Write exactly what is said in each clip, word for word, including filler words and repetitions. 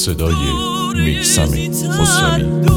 صدای میثم خسروی.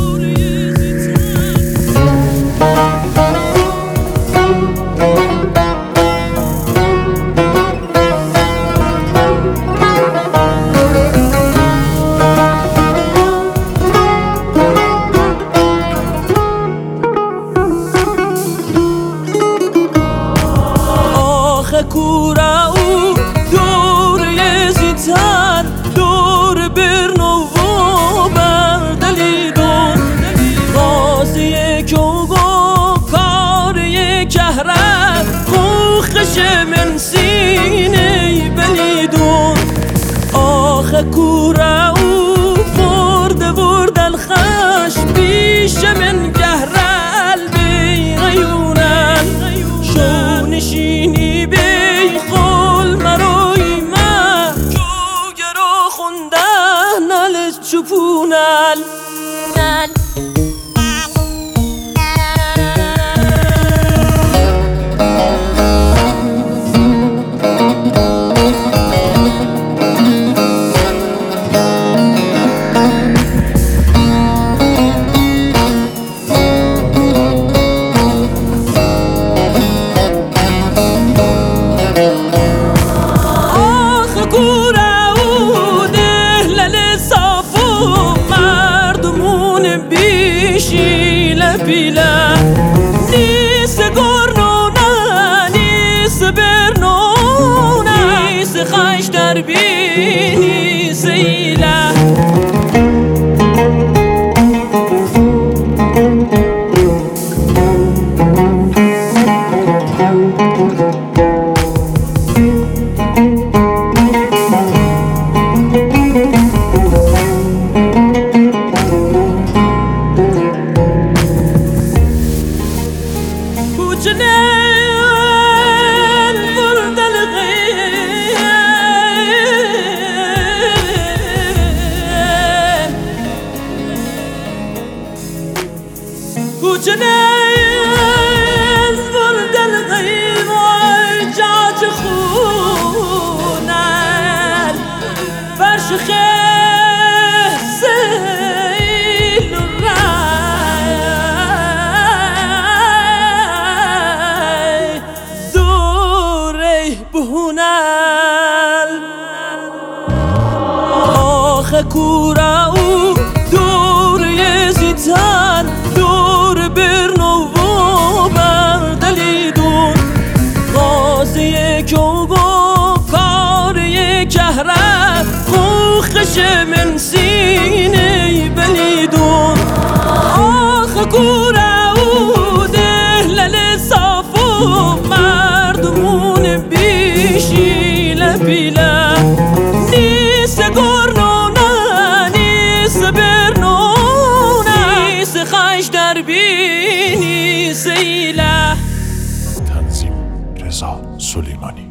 کورا او دور یزیدن دور برنو و بردلیدون بازی کوگو کاری کهره خوخش من سینه بلیدون آخ کورا او فرد ورد الخش بیش من گهره البی غیونن شو نشینی چپونال بیلا نیس گرنونه نیس برنونه نیس خش در بی نیس ایلا جنين ورد الغيم وجات خونال فرش خيل الراي دوري بهونال آخ كورا دور يزيدان دور برنو و بردلیدون غازی کوگو کاری کهره خوخش من سینه بلیدون آخ کورا او دهلل صافو مردمون بیشی لبیله نیس گرنونه نیس برنونه نیس خش در بینی سیله. تنظیم رضا سلیمانی.